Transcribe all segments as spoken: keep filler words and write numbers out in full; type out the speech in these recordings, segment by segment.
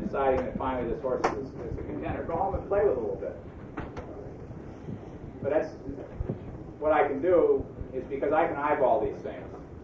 deciding that finally this horse is, is a contender, go home and play with it a little bit. But that's what I can do is because I can eyeball these things.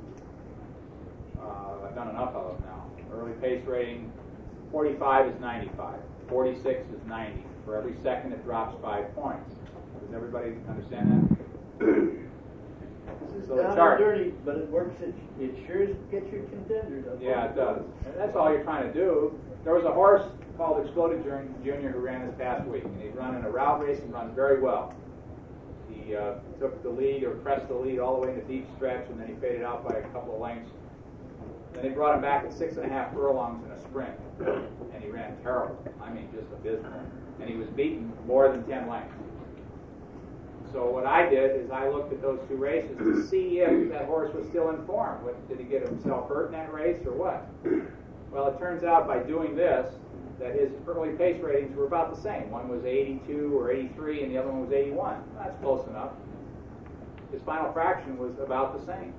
Uh, I've done enough of them now. Early pace rating, forty-five is ninety-five. forty-six is ninety. For every second it drops five points. Does everybody understand that? This is So the down chart. and dirty, but it works. It, it sure gets your contenders up. Yeah, it does. And that's all you're trying to do. There was a horse called Exploded Junior who ran this past week, and he'd run in a route race and run very well. He uh, took the lead or pressed the lead all the way in the deep stretch, and then he faded out by a couple of lengths. Then they brought him back at six and a half furlongs in a sprint, and he ran terrible. I mean, just abysmal. And he was beaten more than ten lengths. So what I did is I looked at those two races to see if that horse was still in form. What, did he get himself hurt in that race or what? Well, it turns out by doing this that his early pace ratings were about the same. One was eighty-two or eighty-three and the other one was eighty-one. That's close enough. His final fraction was about the same.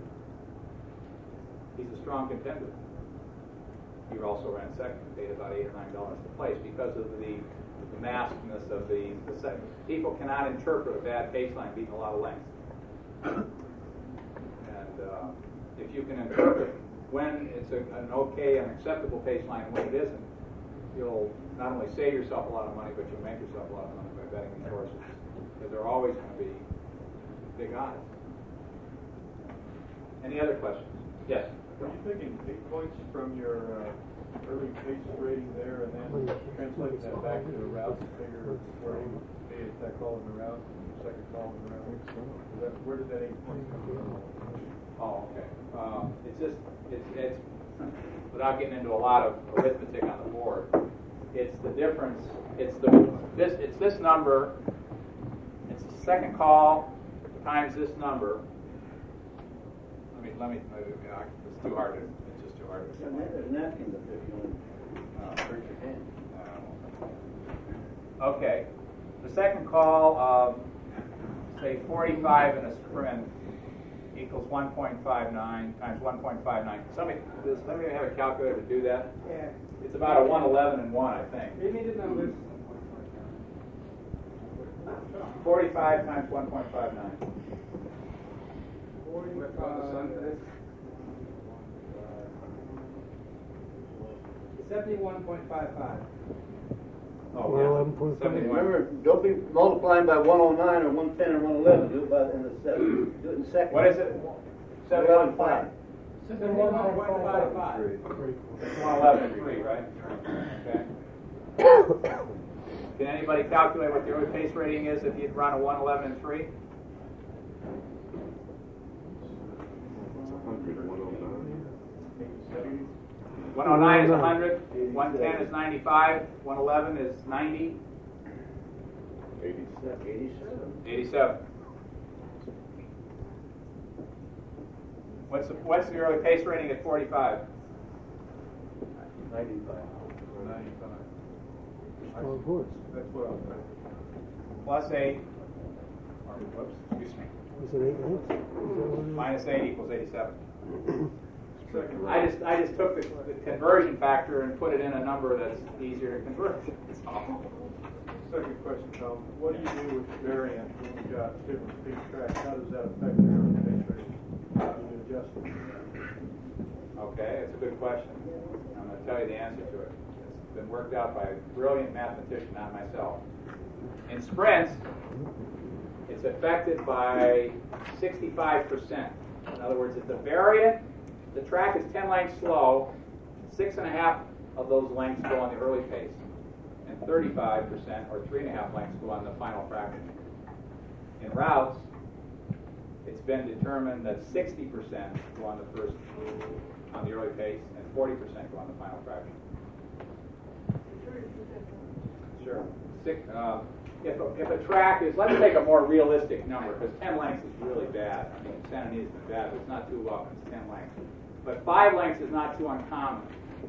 He's a strong contender. He also ran second and paid about eight or nine dollars to place because of the the maskedness of the, the second. People cannot interpret a bad pace line beating a lot of lengths. And uh, if you can interpret when it's a, an okay and acceptable pace line and when it isn't, you'll not only save yourself a lot of money, but you'll make yourself a lot of money by betting these horses. Because they're always going to be big odds. Any other questions? Yes? Are you taking big points from your uh, early pace rating there and then translating that back to the route figure where you made that call in the route, the second call in the route? Is that, where did that eight points come from? Oh, okay. Um, it's just, it's, it's, without getting into a lot of arithmetic on the board, it's the difference, it's the, this, it's this number, it's the second call times this number. Let me, let me, it's too hard to, it's just too hard to There's a napkin up there if you want to hurt your hand. Okay. The second call of, say, forty-five in a sprint equals one point five nine times one point five nine. Somebody, does somebody have a calculator to do that? Yeah. It's about a one eleven and one, I think. Give me the numbers. forty-five times one point five nine. forty-five. seventy-one point five five. Oh, yeah. seventy-one. Remember, don't be multiplying by one oh nine or one ten or one eleven. Do it by in the seven. Do it in seconds. What is it? seventy-one point five. seventy-one point five five. It's one eleven and three, right? Okay. Can anybody calculate what the early pace rating is if you'd run a one eleven and three? one oh nine is one hundred, one ten is ninety-five, one eleven is ninety, eighty-seven. eighty-seven. What's the, what's the early pace rating at forty-five? ninety-five. ninety-five. Strong horse. That's what I'm saying. Plus eight, or whoops, excuse me, Is it eight lengths? Is that what it is? minus eight equals eighty-seven. Second I just I just took the, the conversion factor and put it in a number that's easier to convert. That's all. Second question, Tom. What do you do with variant when you've got different speed tracks? How does that affect your pace rating? How do you adjust it? Okay, it's a good question. I'm going to tell you the answer to it. It's been worked out by a brilliant mathematician, not myself. In sprints, it's affected by sixty-five percent. In other words, if the variant, the track is ten lengths slow, six and a half of those lengths go on the early pace, and thirty-five percent, or three and a half lengths, go on the final fraction. In routes, it's been determined that sixty percent go on the first, on the early pace, and forty percent go on the final fraction. Sure. Six, uh, if, a, if a track is, let's take a more realistic number, because ten lengths is really bad. I mean, Santa Anita's been bad, but it's not too often, it's ten lengths. But five lengths is not too uncommon.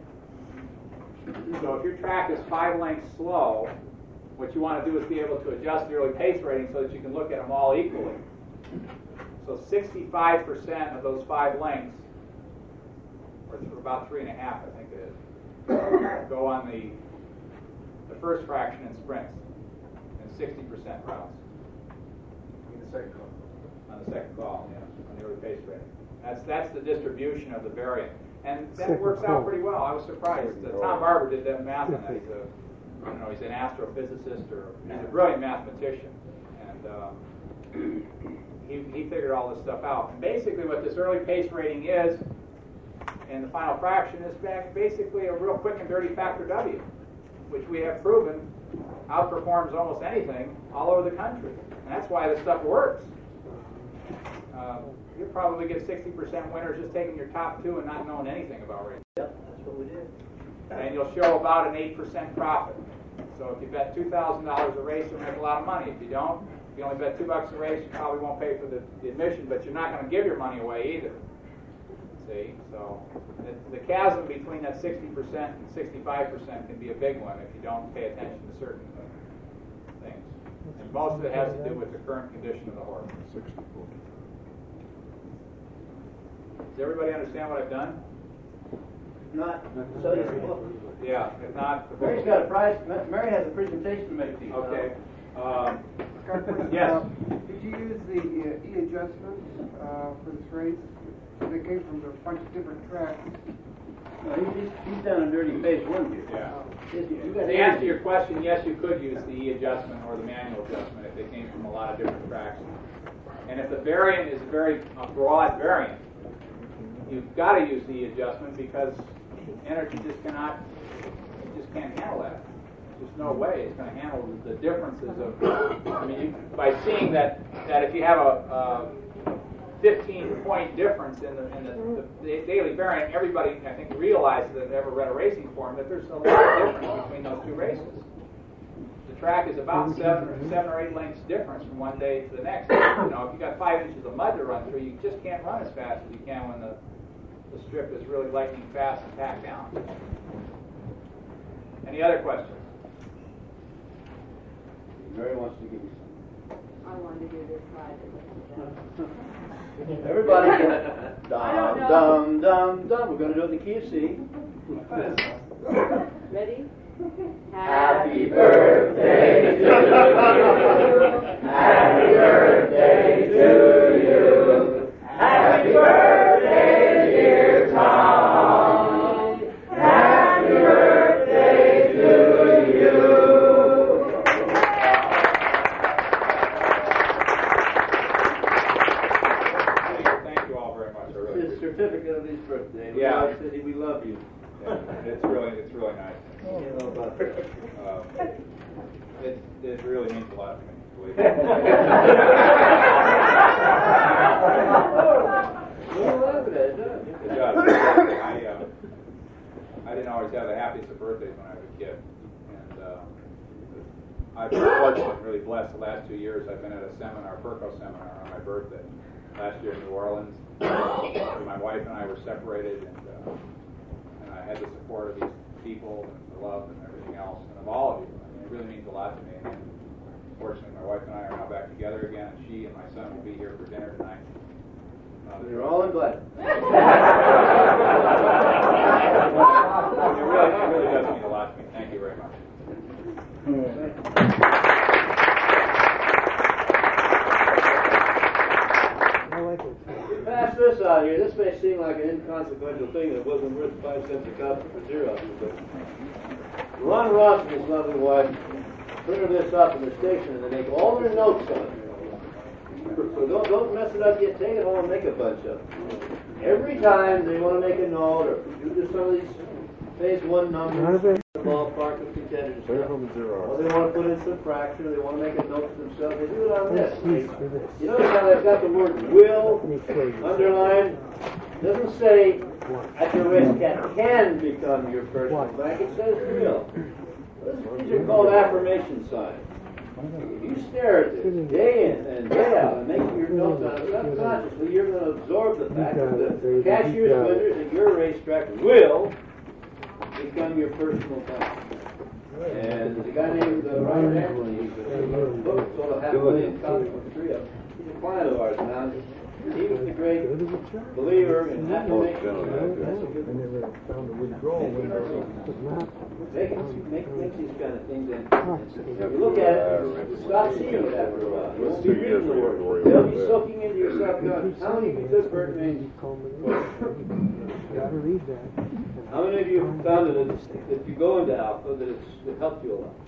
So if your track is five lengths slow, what you want to do is be able to adjust the early pace rating so that you can look at them all equally. So sixty-five percent of those five lengths, or th- about three and a half, I think it is, go on the the first fraction in sprints, and sixty percent routes. In the second call. On the second call, yeah, on the early pace rating. That's that's the distribution of the variant, and that Second works call. out pretty well. I was surprised. Uh, Tom Barber did that math on that. He's a, I don't know, he's an astrophysicist or he's a brilliant mathematician, and um, he he figured all this stuff out. And basically, what this early pace rating is, and the final fraction is back basically a real quick and dirty factor W, which we have proven outperforms almost anything all over the country, and that's why this stuff works. Uh, you'll probably get sixty percent winners just taking your top two and not knowing anything about racing. Yep, that's what we did. And you'll show about an eight percent profit. So if you bet two thousand dollars a race, you'll make a lot of money. If you don't, if you only bet two bucks a race, you probably won't pay for the, the admission, but you're not going to give your money away either. See? So the, the chasm between that sixty percent and sixty-five percent can be a big one if you don't pay attention to certain things. And most of it has to do with the current condition of the horse. Does everybody understand what I've done? Not, so does the book. Yeah. If not, the Mary's got a prize, Ma- Mary has a presentation to make to you. Okay. Um, Got a question. Yes. Uh, Did you use the uh, E-adjustments uh, for this race? They came from a bunch of different tracks. No, he's, he's done a dirty face one here. yeah. Yes, you got To answer your question, yes, you could use the E adjustment or the manual adjustment if they came from a lot of different tracks. And if the variant is a very a broad variant, you've got to use the E adjustment because energy just cannot, it just can't handle that. There's no way it's going to handle the differences of. I mean, you, by seeing that that if you have a, a fifteen point difference in the in the, the daily variant, everybody I think realizes that ever read a racing form that there's a lot of difference between those two races. The track is about seven or seven or eight lengths difference from one day to the next. You know, if you got five inches of mud to run through, you just can't run as fast as you can when the the strip is really lightning fast and packed down. Any other questions? Mary wants to give you I wanted to do this slide. some. Everybody, I don't know. dum, dum, dum. We're going to do it the key of C. Ready? Happy birthday to you. Happy birthday to you. Happy birthday, dear Tom. Happy birthday to you. Thank you all very much. I really His appreciate it. certificate of his birthday. Yeah. Lord City, we love you. Yeah, it's really it's really nice. You know about that. Um, it it really means a lot to me. Believe me. Well, look at it, doesn't it? It does. I, uh, I didn't always have the happiest of birthdays when I was a kid. And uh, I've been fortunate and really blessed the last two years. I've been at a seminar, Perco seminar, on my birthday. Last year in New Orleans. My wife and I were separated, and, uh, and I had the support of these people and the love and everything else, and of all of you. I mean, it really means a lot to me. And fortunately, my wife and I are now back together again, and she and my son will be here for dinner tonight. Uh, You're all invited. It really, it really does mean a lot to me. Thank you very much. I like it. Pass this out here. This may seem like an inconsequential thing that wasn't worth five cents a copy for Xerox, but Ron Ross and his lovely wife printed this up in the station, and they make all their notes on it. So don't, don't mess it up yet. Take it home and make a bunch of them. Every time they want to make a note or do just some of these phase one numbers, the ballpark of contenders, or they want to put in some fraction, or they want to make a note for themselves, they do it on this. They, you notice how they've got the word will underlined? It doesn't say at your risk that can become your personal bank. It says will. These are called affirmation signs. If you stare at this day in and day out and make your notes on it subconsciously, you're going to absorb the fact that the cashier's winners at your racetrack will become your personal bank. And the guy named uh, Ryan Hamlin, he's a book, sort of half a million copies for three of them. He's a client of ours now. He was the great believer in affirmation. I never found a withdrawal window. Make, make, make these kind of things, and if you look at it, stop seeing it after a while. You won't be reading the word. They'll be soaking into your subconscious. How many of you took Bert Main's course? Gotta read that. How many of you found that it's, if you go into alpha, that it's, it helped you a lot?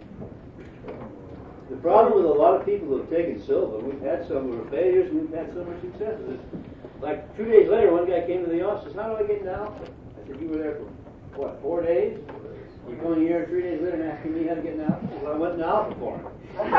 The problem with a lot of people who have taken silver, we've had some who were failures and we've had some who were successes. It's like two days later, one guy came to the office and says, how do I get into alpha? I said, you were there for, what, four days? You're going here three days later and asking me how to get into alpha? Well, I went into alpha for him.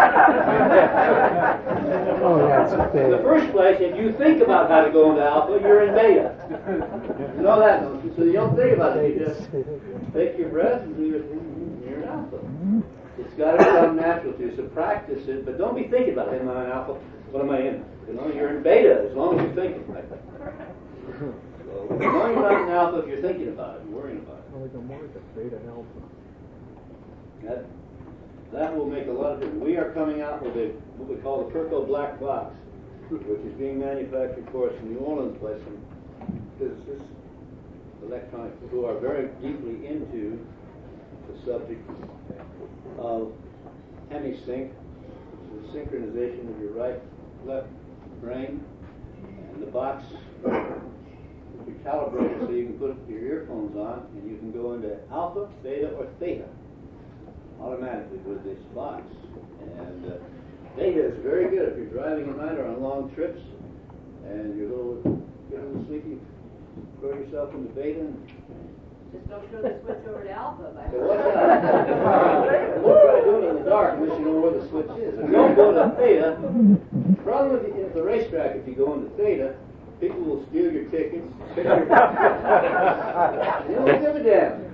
Oh, that's In the first place, if you think about how to go into alpha, you're in beta. You know that, don't you? So you don't think about it. You just take your breath and do your thing, you're in alpha. It's got to come natural to you. So practice it, but don't be thinking about it. Am I in alpha? What am I in? You know, you're in beta as long as you're thinking like that. So as long as you're not in alpha, if you're thinking about it and worrying about it. Like a market, beta alpha. That, that will make a lot of difference. We are coming out with a what we call the Perco Black Box, which is being manufactured for us in New Orleans by some physicists, electronic, who are very deeply into the subject of hemisync, which is the synchronization of your right, left brain, and the box will be calibrated so you can put your earphones on and you can go into alpha, beta, or theta automatically with this box. And uh, theta is very good if you're driving at night or on long trips and you're a little, get a little sleepy, throw yourself into beta and Just don't throw the switch over to alpha. By so watch out. Don't try doing it in the dark unless you know where the switch is. If you don't go to theta, the problem with the, the racetrack, if you go into theta, people will steal your tickets. Take your they don't give a damn.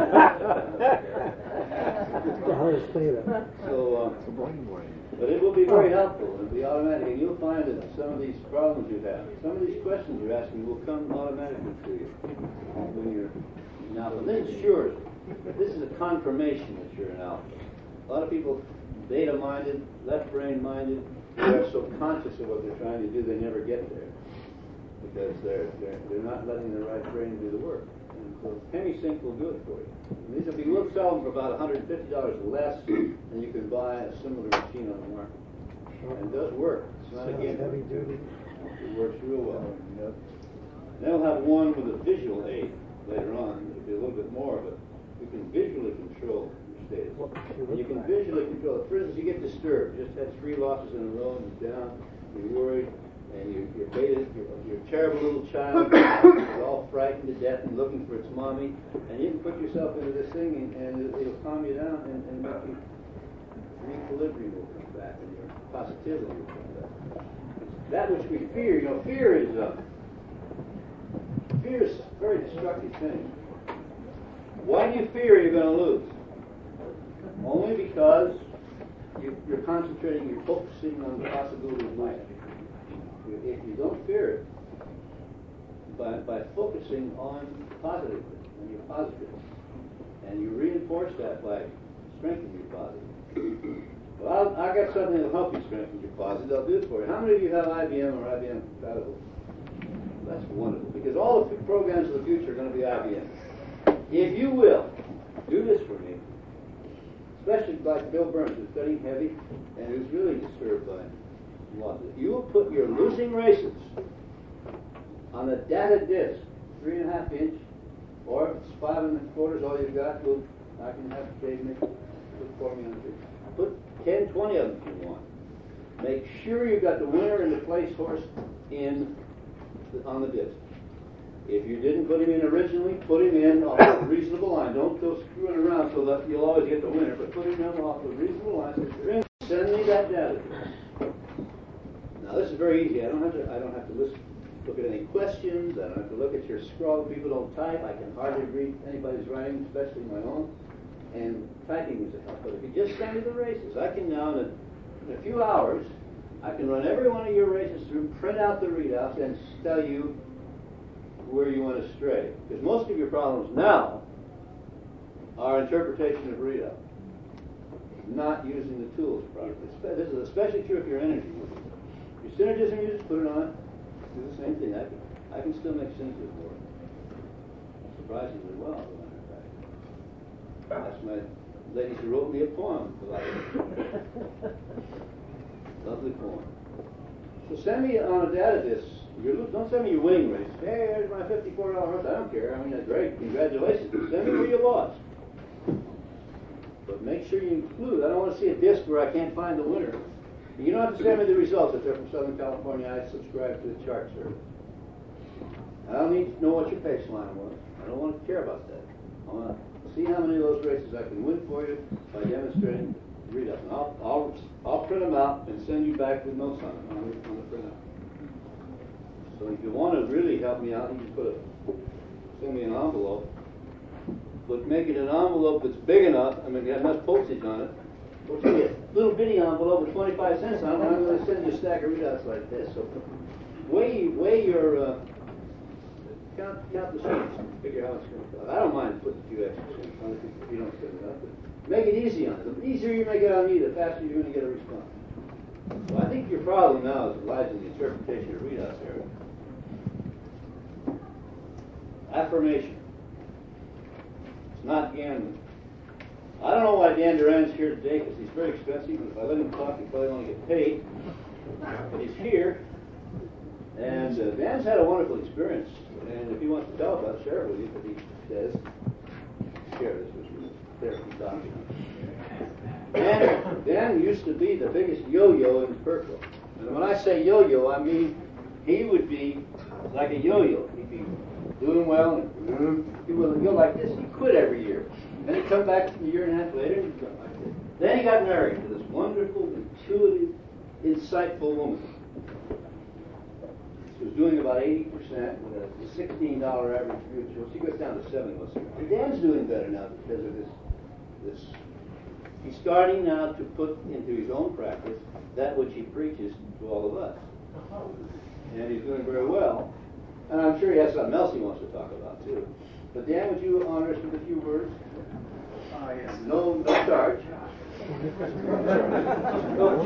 So, uh, but it will be very helpful. It'll be automatic, and you'll find that some of these problems you have, some of these questions you're asking will come automatically to you when you're in alpha. Then sure, this is a confirmation that you're in alpha. A lot of people, beta-minded, left brain-minded, they're so conscious of what they're trying to do, they never get there because they're they're they're not letting the right brain do the work. And so HemiSync will do it for you. And these will be we'll sell them for about one hundred fifty dollars less than you can buy a similar machine on the market. And it does work. It's not a game. It works real well. Then we'll have one with a visual aid later on. It'll be a little bit more, but you can visually control your status. And you can visually control it. For instance, you get disturbed. You just had three losses in a row and you're down, you're worried, and you're, you're baited, you're, you're a terrible little child, you're all frightened to death and looking for its mommy, and you can put yourself into this thing and, and it'll calm you down and, and make you, your equilibrium will come back and your positivity will come back. That which we fear, you know, fear is uh, fear is a very destructive thing. Why do you fear you're going to lose? Only because you, you're concentrating, you're focusing on the possibility of life. If you don't fear it, by, by focusing on positively, when you're positive, and you reinforce that by strengthening your positive. Well, I got something that'll help you strengthen your positive. I'll do it for you. How many of you have I B M or I B M compatible? That's wonderful, because all the programs of the future are going to be I B M. If you will, do this for me, especially like Bill Burns, who's studying heavy and who's really disturbed by losses. You will put your losing races on a data disk, three and a half inch, or if it's five and a quarter is all you've got, we'll, I can have Dave make it for me on the disk. Put ten, twenty of them if you want. Make sure you've got the winner and the place horse in the, on the disc. If you didn't put him in originally, put him in off a reasonable line. Don't go screwing around so that you'll always get the winner, but put him in off a reasonable line. So if you're in, send me that data disk. Now this is very easy. I don't have to. I don't have to listen, look at any questions. I don't have to look at your scroll. People don't type. I can hardly read anybody's writing, especially my own. And typing is a help. But if you just send me the races, I can now in a, in a few hours, I can run every one of your races through, print out the readouts, and tell you where you want to stray. Because most of your problems now are interpretation of readout. not using the tools properly. This is especially true if you're energy users. Your synergism users, put it on, do the same thing. I can, I can still make synergism work. Surprisingly well, as a matter of fact. That's my lady who wrote me a poem. Lovely poem. So send me on a data disk. Your, don't send me your winning race. Hey, here's my fifty-four dollar horse. I don't care. I mean, that's great. Congratulations. Send me where you lost. But make sure you include. I don't want to see a disc where I can't find the winner. And you don't have to send me the results. If they're from Southern California, I subscribe to the chart service. I don't need to know what your pace line was. I don't want to care about that. I want to see how many of those races I can win for you by demonstrating the readout. And I'll, I'll, I'll print them out and send you back with notes on them on the, on the printout. So if you want to really help me out, you can put a, send me an envelope, but make it an envelope that's big enough. I mean, it has enough postage on it. We'll give you a little bitty envelope with twenty-five cents on it. I'm going to send you a stack of readouts like this. So weigh, weigh your, uh, count, count the sheets and figure how it's going to go. I don't mind putting a few extra cents on it if you don't set it up, but make it easy on it. The easier you make it on me, the faster you're going to get a response. So I think your problem now is lies in the interpretation of readouts here. Affirmation. It's not gambling. I don't know why Dan Duran's here today because he's very expensive, and if I let him talk, he probably won't get paid. But he's here, and uh, Dan's had a wonderful experience, and if he wants to tell about it, share it with you, but he says, share this with you, therapy document. Dan, Dan used to be the biggest yo-yo in Perko. And when I say yo-yo, I mean he would be like a yo-yo. He'd be doing well, and he would go like this. He quit every year. Then he'd come back a year and a half later, and he'd go like this. Then he got married to this wonderful, intuitive, insightful woman. She was doing about eighty percent with a sixteen dollar average mutual. She goes down to seven. And Dan's doing better now because of this. This he's starting now to put into his own practice that which he preaches to all of us, and he's doing very well. And I'm sure he has something else he wants to talk about too. But Dan, would you honor us with a few words? Oh, yes. No, no charge. No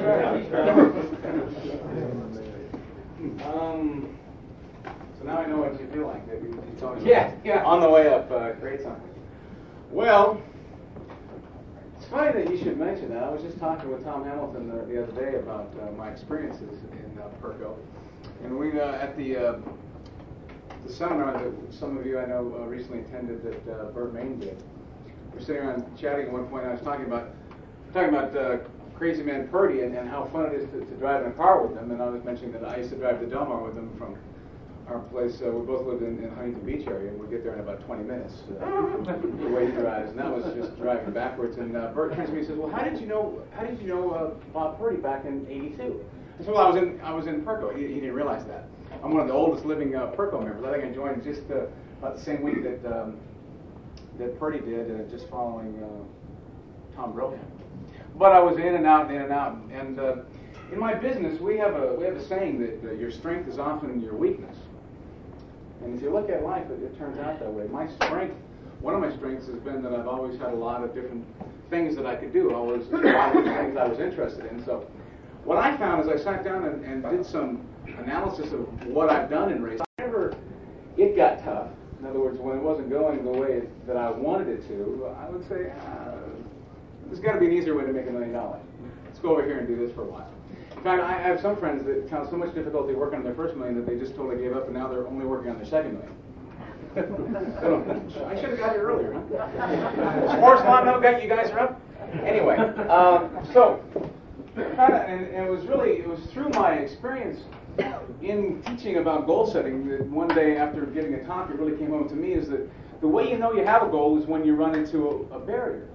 Um, so now I know what you feel like. That you, you told me yeah, yeah. On the way up, uh, create something. Well, it's funny that you should mention that. I was just talking with Tom Hamilton the, the other day about uh, my experiences in uh, Perko, and we uh, at the uh, the seminar that some of you I know uh, recently attended that uh, Bert Main did. We were sitting around chatting at one point, and I was talking about talking about uh, Crazy Man Purdy and, and how fun it is to, to drive in a car with him. And I was mentioning that I used to drive to Del Mar with him from our place. Uh, we both lived in, in Huntington Beach area, and we'd get there in about twenty minutes. Uh, the way he drives, and that was just driving backwards. And uh, Bert turns to me and says, "Well, how did you know? How did you know uh, Bob Purdy back in eighty-two?" I said, "Well, I was in I was in Perko. He, he didn't realize that. I'm one of the oldest living uh, Perko members. I think I joined just uh, about the same week that um, that Purdy did, uh, just following uh, Tom Brokaw. But I was in and out, and in and out. And uh, in my business, we have a we have a saying that uh, your strength is often your weakness. And if you look at life, it, it turns out that way. My strength, one of my strengths has been that I've always had a lot of different things that I could do. Always a lot of things I was interested in. So what I found is I sat down and, and did some analysis of what I've done in racing. Whenever it got tough, in other words, when it wasn't going the way it, that I wanted it to, I would say, ah, there's got to be an easier way to make a million dollars. Let's go over here and do this for a while. In fact, I have some friends that found so much difficulty working on their first million that they just totally gave up, and now they're only working on their second million. So, I should have got here earlier, huh? Sports law, no, got you guys are up. Anyway, um, so and, and it was really it was through my experience in teaching about goal setting that one day after giving a talk, it really came home to me is that the way you know you have a goal is when you run into a, a barrier.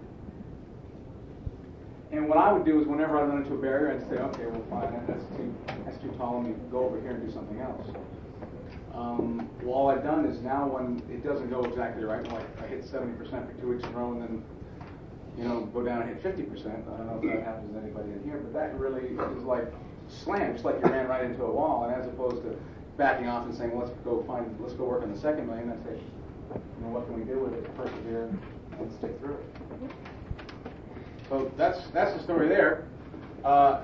And what I would do is whenever I run into a barrier, I'd say, okay, well, fine, that's too, that's too tall, let me go over here and do something else. Um, well, all I've done is now when it doesn't go exactly right, like I hit seventy percent for two weeks in a row and then, you know, go down and hit fifty percent. I don't know if that happens to anybody in here, but that really is like slam, just like you ran right into a wall. And as opposed to backing off and saying, well, let's go find, let's go work on the second million, I say, you know, what can we do with it? Persevere and stick through it. So that's that's the story there. Uh,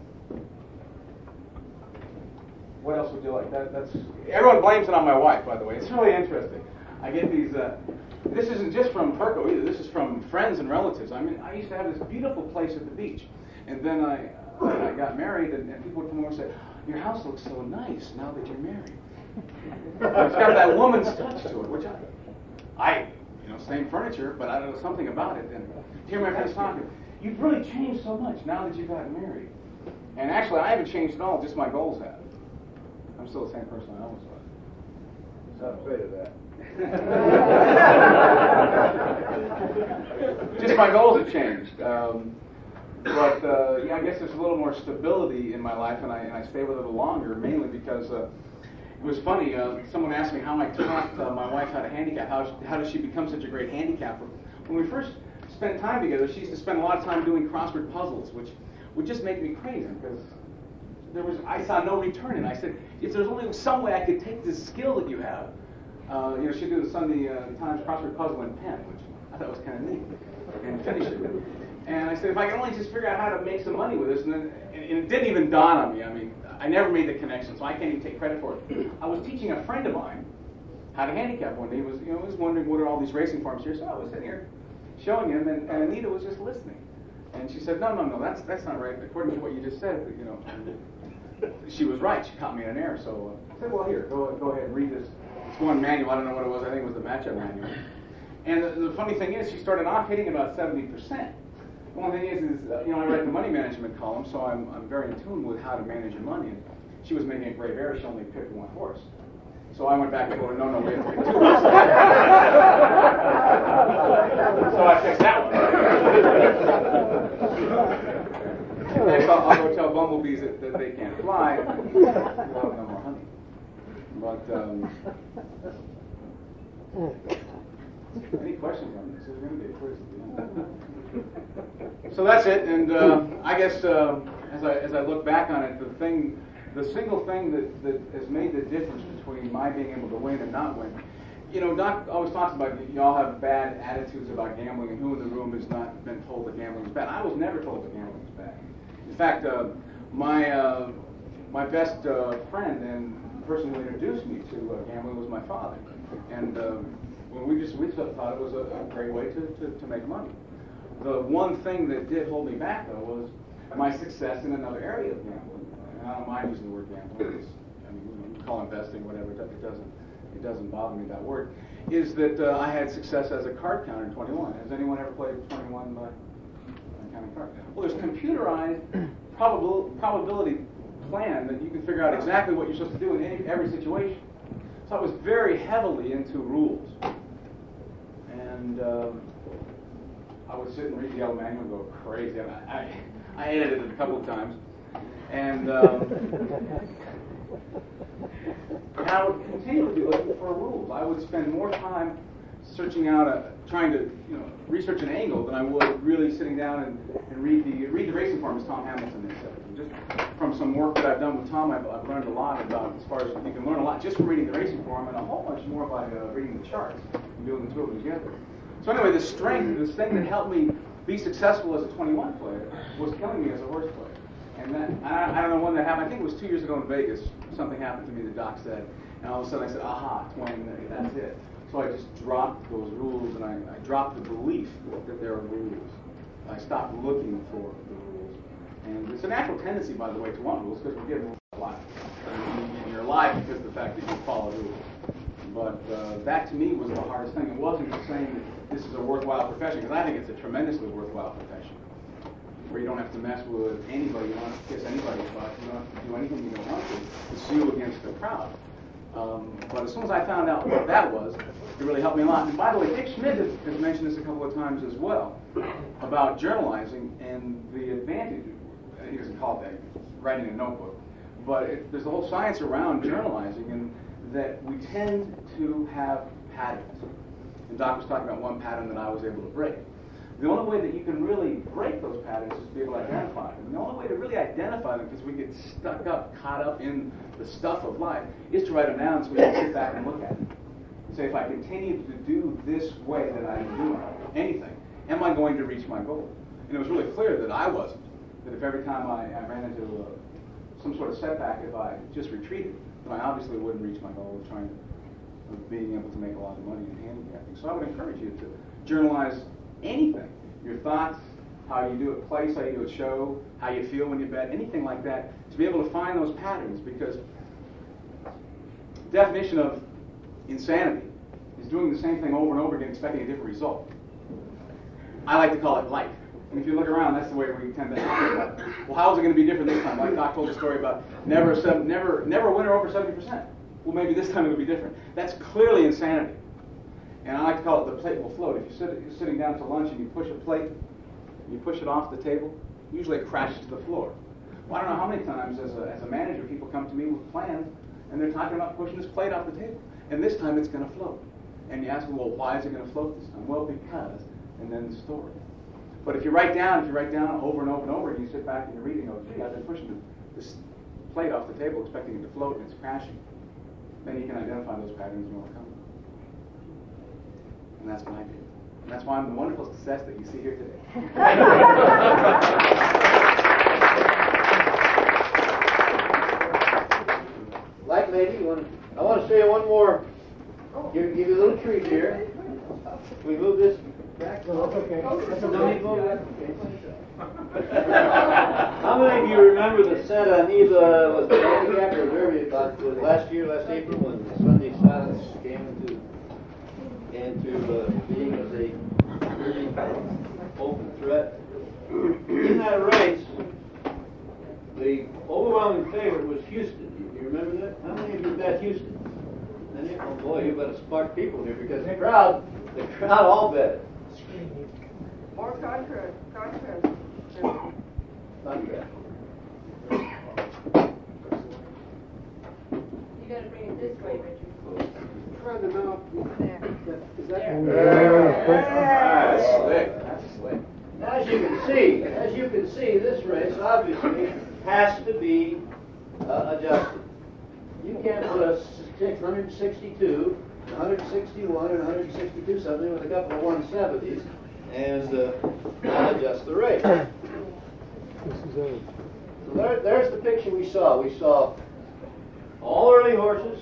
what else would you like? That, that's everyone blames it on my wife, by the way. It's really interesting. I get these. Uh, this isn't just from Perko either. This is from friends and relatives. I mean, I used to have this beautiful place at the beach, and then I uh, I got married, and, and people would come over and say, "Your house looks so nice now that you're married." It's got that woman's touch to it, which I, I, you know, same furniture, but I don't know something about it. And hear my friends talking. You've really changed so much now that you've gotten married. And actually, I haven't changed at all. Just my goals have. I'm still the same person I always was. Not afraid of that. Just my goals have changed. Um, but uh, yeah, I guess there's a little more stability in my life, and I and I stay with it a little longer, mainly because uh, it was funny. Uh, someone asked me how I taught uh, my wife how to handicap. How how does she become such a great handicapper? When we first spent time together, she used to spend a lot of time doing crossword puzzles, which would just make me crazy because there was I saw no return in it. I said, if there's only some way I could take this skill that you have, uh, you know, she'd do the Sunday uh, Times crossword puzzle in pen, which I thought was kind of neat, and finish it. And I said, if I could only just figure out how to make some money with this, and then and it didn't even dawn on me. I mean, I never made the connection, so I can't even take credit for it. I was teaching a friend of mine how to handicap one day. He was, you know, was wondering what are all these racing forms here. So I was sitting here showing him, and, and Anita was just listening. And she said, no, no, no, that's that's not right. According to what you just said, you know, she was right. She caught me in an error. So uh, I said, well, here, go go ahead and read this. It's one manual. I don't know what it was. I think it was the matchup manual. And the, the funny thing is, she started off hitting about seventy percent. The only thing is, is uh, you know, I write the money management column, so I'm I'm very in tune with how to manage your money. And she was making a grave error. She only picked one horse. So I went back and told her, no, no, we have to pick two horses. So I picked that one. Next, I'll, I'll go tell bumblebees that, that they can't fly. We'll have no more honey. But, um, any questions on this? There's going to be a quiz at the end. So that's it, and uh, I guess uh, as I as I look back on it, the thing, the single thing that, that has made the difference between my being able to win and not win, you know, Doc always talks about you all have bad attitudes about gambling, and who in the room has not been told that gambling is bad. I was never told that gambling is bad. In fact, uh, my uh, my best uh, friend and the person who introduced me to uh, gambling was my father, and uh, when we just we thought it was a, a great way to, to, to make money. The one thing that did hold me back, though, was my success in another area of gambling. And I don't mind using the word gambling. It's, I mean, you call investing, whatever. It doesn't, it doesn't bother me that word. Is that uh, I had success as a card counter in twenty-one. Has anyone ever played twenty-one by counting cards? Well, there's computerized probabil- probability plan that you can figure out exactly what you're supposed to do in any, every situation. So I was very heavily into rules, and. Um, I would sit and read the yellow manual and go crazy. I, I, I edited it a couple of times. And, um, and I would continue to be looking for rules. I would spend more time searching out, a, trying to you know, research an angle than I would really sitting down and, and read the read the racing form, as Tom Hamilton has said. And just from some work that I've done with Tom, I've, I've learned a lot about, as far as you can learn a lot just from reading the racing form, and a whole bunch more by uh, reading the charts and doing the two of them together. So anyway, the strength, this thing that helped me be successful as a twenty-one player was killing me as a horse player. And that, I, I don't know when that happened. I think it was two years ago in Vegas. Something happened to me, the doc said. And all of a sudden I said, aha, twenty, that's it. So I just dropped those rules, and I, I dropped the belief that there are rules. I stopped looking for the rules. And it's a natural tendency, by the way, to want rules, because we're given a lot. And you're alive because of the fact that you follow rules. But uh, that, to me, was the hardest thing. It wasn't just saying that this is a worthwhile profession, because I think it's a tremendously worthwhile profession, where you don't have to mess with anybody, you don't have to kiss anybody's butt, you don't have to do anything you don't want to. It's you against the crowd. Um, but as soon as I found out what that was, it really helped me a lot. And by the way, Dick Schmidt has, has mentioned this a couple of times as well, about journalizing and the advantage, he doesn't call it that, writing a notebook, but it, there's a whole science around journalizing, and that we tend to have patterns. And Doc was talking about one pattern that I was able to break. The only way that you can really break those patterns is to be able to identify them. And the only way to really identify them, because we get stuck up, caught up in the stuff of life, is to write them down so we can sit back and look at them. Say, if I continue to do this way that I'm doing anything, am I going to reach my goal? And it was really clear that I wasn't. That if every time I, I ran into uh, some sort of setback, if I just retreated, then I obviously wouldn't reach my goal of trying to, of being able to make a lot of money in handicapping. So I would encourage you to journalize anything. Your thoughts, how you do it place, how you do it show, how you feel when you bet, anything like that, to be able to find those patterns, because the definition of insanity is doing the same thing over and over again expecting a different result. I like to call it life. And if you look around, that's the way we tend to think about it. Well, how is it going to be different this time? Like Doc told the story about never seven, never never a winner over seventy percent. Well, maybe this time it'll be different. That's clearly insanity. And I like to call it the plate will float. If you sit, you're sitting down to lunch and you push a plate, you push it off the table, usually it crashes to the floor. Well, I don't know how many times as a, as a manager people come to me with plans and they're talking about pushing this plate off the table. And this time it's going to float. And you ask them, well, why is it going to float this time? Well, because, and then the story. But if you write down, if you write down over and over and over, and you sit back and you read and go, gee, I've been pushing this plate off the table expecting it to float and it's crashing, then you can identify those patterns and overcome them. And that's what I did. And that's why I'm the wonderful success that you see here today. Light lady, you want to, I want to show you one more. Give, give you a little treat here. Can we move this back? No, okay. No need to move that? Okay. How many of you remember the Santa Anita was the handicap or derby about was last year, last April, when Sunday silence came into into uh, being as a really open threat? In that race, the overwhelming favorite was Houston. You remember that? How many of you bet Houston? Many? Oh boy, you better smart people here, because the crowd, the crowd all bet it. Or contrast, contrast. Contrast. You gotta bring it this way, Richard. Try the mouth. There. Is that That's slick. That's slick. Now, as you can see, as you can see, this race obviously has to be uh, adjusted. You can't put a six hundred sixty-two, one hundred sixty-one, and one hundred sixty-two something with a couple of one seventies and uh, not adjust the race. This is a So there, there's the picture we saw. We saw all early horses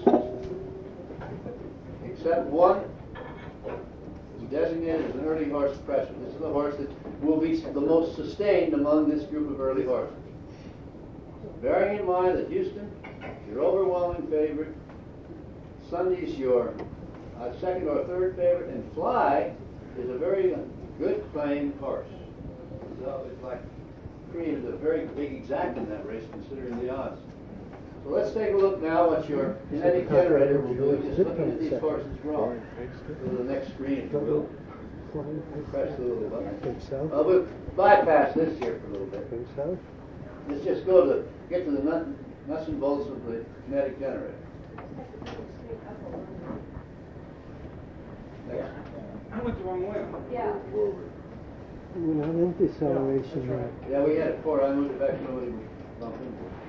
except one designated as an early horse pressure. This is the horse that will be the most sustained among this group of early horses. Bearing in mind that Houston, your overwhelming favorite, Sunday's your uh, second or third favorite, and Fly is a very good claimed horse. So it's like created a very big exact in that race considering the odds. So let's take a look now what your genetic generator will do. Just looking at these horses raw. Go to the next screen. We'll press the little button. think so. Uh, we'll bypass this here for a little bit. Think so. Let's just go to get to the nut, nuts and bolts of the kinetic generator. Next. I went the wrong way. Yeah. We're not in deceleration yet. Yeah, we had it before. I moved it back so nobody would bump into it.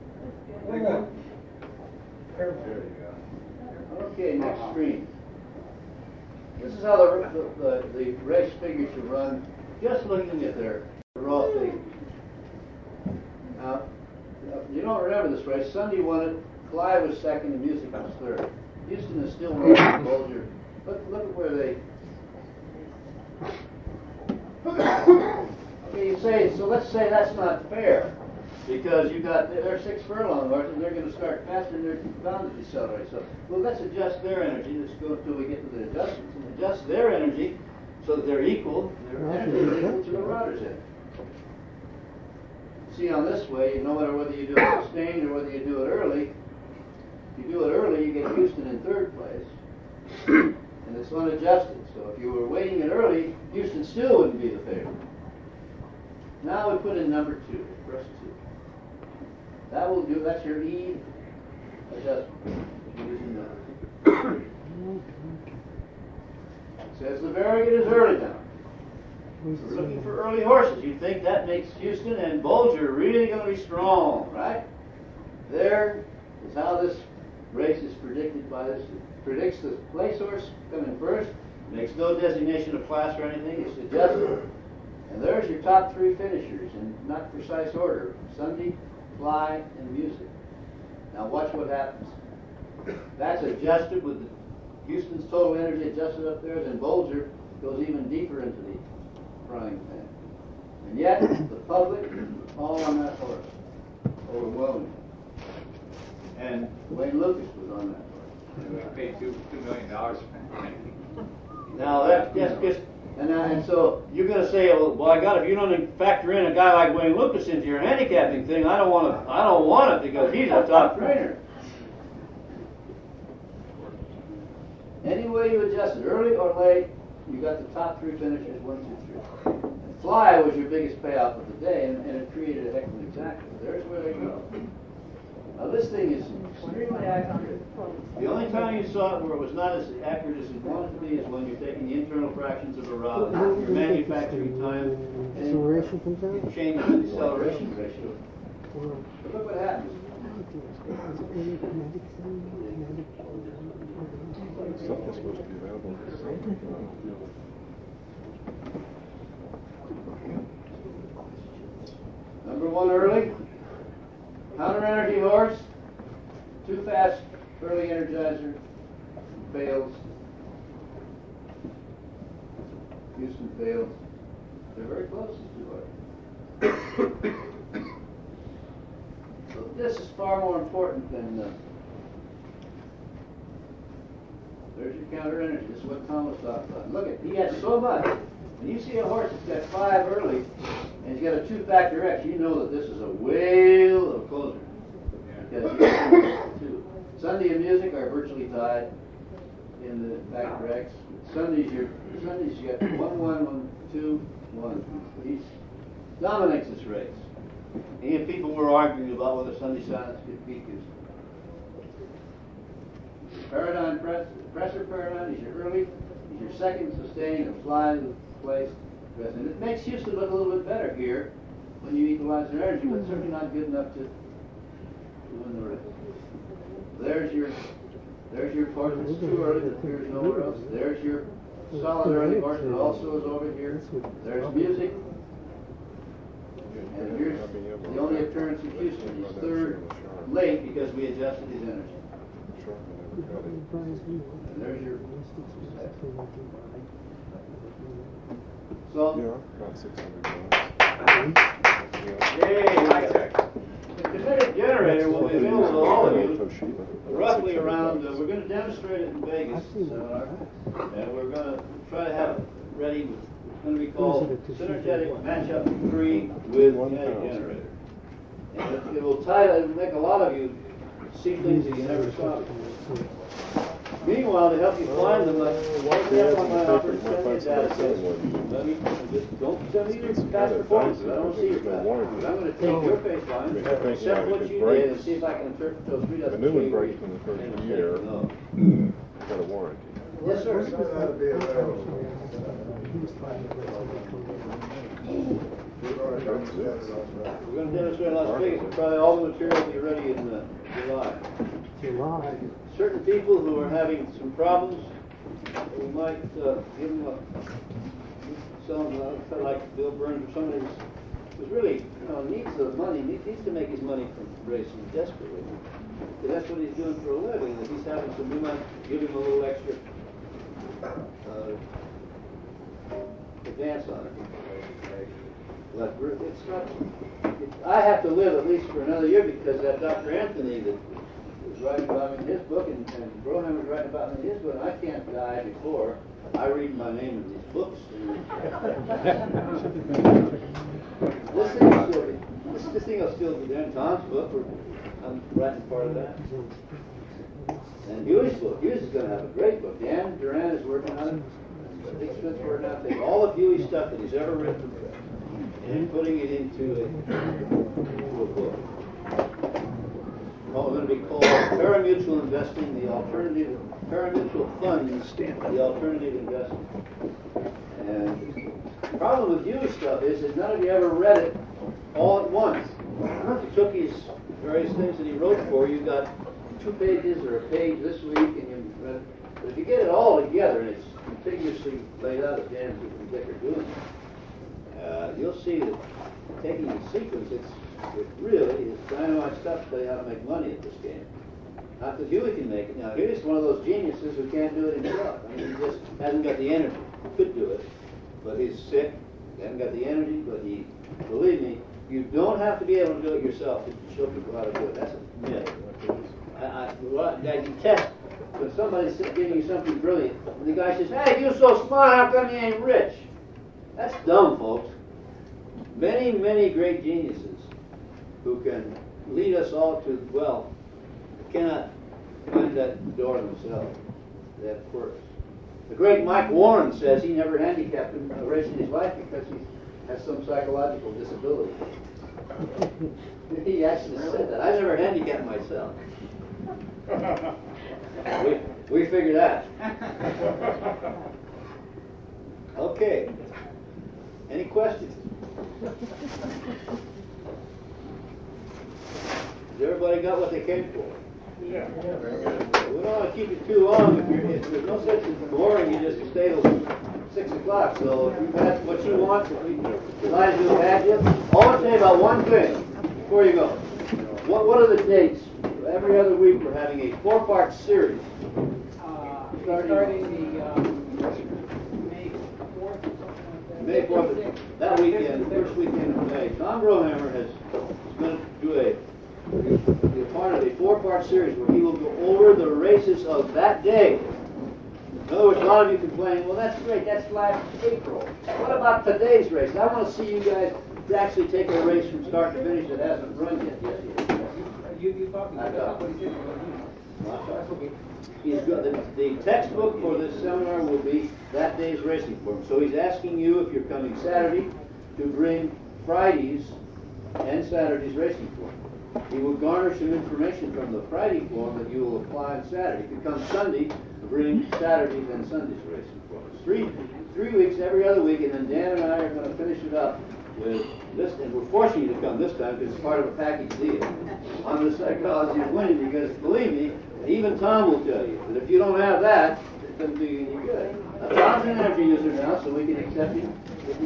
There you go. Okay, next screen. This is how the, the, the, the race figures should run, just looking at their raw figures. Now, you don't remember this race. Sunday won it, Fly was second, and Music was third. Houston is still running, Bulger. Look, look at where they... Okay, you say, so let's say that's not fair. Because you got, they're six furlong horses, and they're going to start faster, and they're bound to decelerate. So, well, let's adjust their energy. Let's go until we get to the adjustments and adjust their energy so that they're equal. Their energy is equal to the router's energy. See, on this way, no matter whether you do it sustained or whether you do it early, if you do it early, you get Houston in third place, and it's unadjusted. So if you were weighting it early, Houston still wouldn't be the favorite. Now we put in number two, first two. That will do, that's your E adjustment. Says the variant is early now. We're looking for early horses. You think that makes Houston and Bulger really going to be strong, right? There is how this race is predicted by this. It predicts the place horse coming first. Makes no designation of class or anything. It's adjusted. And there there's your top three finishers in not precise order: Sunday, Fly, and Music. Now watch what happens. That's adjusted with the Houston's total energy adjusted up there. Then Bolger goes even deeper into the frying pan. And yet the public all on that horse, overwhelming. And Wayne Lucas was on that horse. We paid two two million dollars for that. Now that that's just and uh, and so you're going to say, well, well, I got if you don't factor in a guy like Wayne Lucas into your handicapping thing, I don't want to. I don't want it because he's a top trainer. Any way you adjust it, early or late, you got the top three finishers, one, two, three. And Fly was your biggest payoff of the day, and, and it created a heck of an exacta. There's where they go. Now this thing is extremely accurate. The only time you saw it where it was not as accurate as you want it to be is when you're taking the internal fractions of a route, your manufacturing time, and Acceleration comes out? you change the deceleration ratio. But look what happens. Something's supposed to be available. Number one early. Counter energy horse. Too fast early energizer. Fails. Houston fails. They're very close, these two are. So this is far more important than uh, there's your counter energy. This is what Tom was talking about. Look at, he has so much. When you see a horse that's got five early and he's got a two factor X, you know that this is a whale of a closer. Because he has two. Sunday and Music are virtually tied in the factor X. Sunday's your Sunday's you got one one one two one. He dominates this race. And people were arguing about whether Sunday Silence could beat Houston. Paradigm press, pressure paradigm, he's your early, he's your second sustain and fly the place. And it makes Houston look a little bit better here when you equalize their energy, but certainly not good enough to, to win the race. There's your there's your horse that's too early that appears nowhere else. There's your solid early horse that also is over here. There's Music. And here's the only appearance of Houston. He's third late because we adjusted his energy. And there's your so Yeah, about six hundred dollars. yay, high tech. The kinetic generator will be available to all of you Toshiba. roughly around, uh, we're going to demonstrate it in Vegas seminar, and we're going to try to have it ready. It's going to be called Synergetic Matchup three with Kinetic Generator. And it, it will tie, it will make a lot of you see things that you never saw before. Meanwhile, to help you find them, like, one step on my offer, send me a data set. Let me, just don't send me your past performances, I don't see your past. But I'm going to take your baseline, accept what you did, and see if I can interpret those three dozen. The new one breaks in the first year. No. Got a warranty. Yes, sir. We're going to demonstrate in Las Vegas, and probably all the material will be ready in uh, July. July. Certain people who are having some problems, we might uh, give them a, some, uh, like Bill Burns or somebody who's, who's really, you know, needs the money, needs, needs to make his money from racing desperately. Because that's what he's doing for a living. And if he's having some, we might give him a little extra uh, advance on it. But we're- it's not, it, I have to live at least for another year because that Doctor Anthony that was writing about me in his book, and, and Broham was writing about me in his book, and I can't die before I read my name in these books. This thing will still be, this, this thing will still be there in Tom's book. We're, I'm writing part of that. And Huey's book. Huey's is going to have a great book. Dan Duran is working on it. Dick Smith's working on it. Taking all of Huey's stuff that he's ever written and putting it into a, into a book. Well, it's going to be called Parimutuel Investing, the Alternative, Parimutuel Funds, the Alternative Investment. And the problem with Huey's stuff is that none of you ever read it all at once. You took his various things that he wrote for you, got two pages or a page this week, and you read it. But if you get it all together and it's contiguously laid out, as Dan and Dick are doing, uh, you'll see that taking the sequence, it's, it really is dynamite stuff to tell you how to make money at this game. Not that Huey can make it. Now, here's one of those geniuses who can't do it himself. I mean, he just hasn't got the energy. He could do it, but he's sick. He hasn't got the energy, but he, believe me, you don't have to be able to do it yourself to show people how to do it. That's a myth. I, I, well, I can test when somebody's giving you something brilliant, and the guy says, "Hey, you're so smart, how come you ain't rich?" That's dumb, folks. Many, many great geniuses who can lead us all to wealth cannot find that door themselves, that first. The great Mike Warren says he never handicapped a race in his life because he has some psychological disability. He actually said that. I never handicapped myself. We, we figured that. Okay. Any questions? Has everybody got what they came for? Yeah. We don't want to keep it too long. If, you're, if there's no sense in boring, you just stay till six o'clock. So if you've had what you want, if we decide to have had you, I want to tell you about one thing before you go. What, what are the dates? Every other week we're having a four-part series. Uh, starting, starting the um, May fourth or something like that. May fourth, that weekend, the first weekend of May. Tom Brohammer has going to do a be a part of a four-part series where he will go over the races of that day. In other words, a lot of you complain, well, that's great, that's last April. What about today's race? I want to see you guys actually take a race from start to finish that hasn't run yet. Yes, yes. You, you talking about what he did? That's okay. He's got the, the textbook for this seminar will be that day's racing form. So he's asking you, if you're coming Saturday, to bring Friday's and Saturday's racing form. He will garner some information from the Friday form that you will apply on Saturday. If you come Sunday, bring Saturday's and Sunday's racing forms. Three, three weeks, every other week, and then Dan and I are going to finish it up with this, and we're forcing you to come this time because it's part of a package deal on the psychology of winning, because believe me, even Tom will tell you that if you don't have that, it doesn't do you any good. Now, Tom's an energy user now, so we can accept him.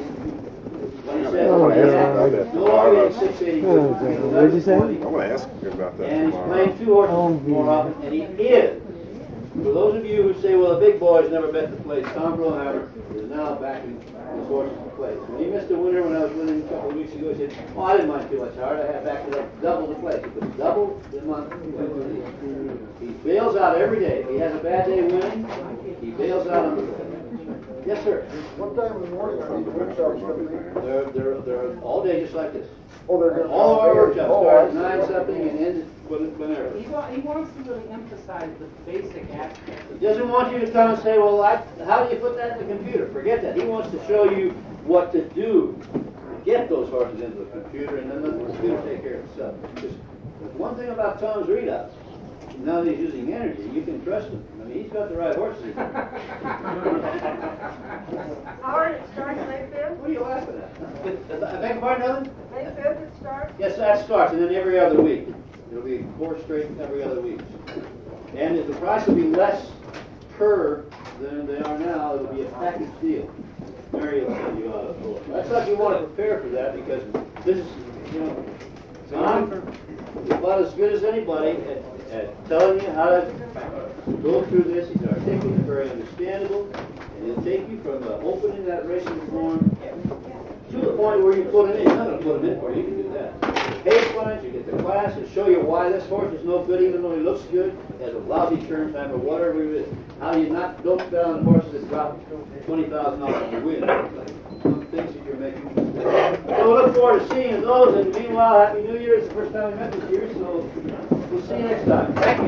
Like I said, Oh, he yeah. had no longer at six eighty. Oh, okay. What did you say? I'm going to ask you about that And he's tomorrow. playing two horses Oh, more yeah. often, and he is. For those of you who say, well, the big boys never bet the place, Tom Brohammer is now backing his horses to place. When he missed a winner when I was winning a couple of weeks ago, he said, oh, I didn't mind too much hard. I had backed it up double the place. He put double the month. He bails out every day. If he has a bad day winning, he bails out on the day. Yes, sir. What time in the morning are these workshops going to be? They're, they're, they're all day just like this. Oh, they're going to... All of our workshops Oh, start I at see. nine something and end at whenever. He, wa- he wants to really emphasize the basic aspects. He doesn't want you to come and say, well, I, how do you put that in the computer? Forget that. He wants to show you what to do to get those horses into the computer, and then let the computer take care of itself. Because there's one thing about Tom's readouts. Now that he's using energy, you can trust him. I mean, he's got the right horses. Howard, it starts May fifth? What are you laughing at? I beg your pardon, Ellen? May fifth it starts? Yes, that starts, and then every other week. It'll be four straight every other week. And the price will be less per than they are now. It'll be a package deal. Mary will send you out a full. That's like you want to prepare for that, because this is, you know, Tom is about as good as anybody at, at telling you how to go through this. He's articulate, very understandable, and he'll take you from the opening that racing form to the point where you put it in. He's not going to put it in for you. You can do that. Page lines, you get the class, and show you why this horse is no good, even though he looks good, has a lousy turn time, or whatever it is. How you not don't bet on horses that drop twenty thousand dollars to win. Some things that you're making. So we look forward to seeing those, and meanwhile, Happy New Year. It's the first time we met this year, so we'll see you next time. Thank you.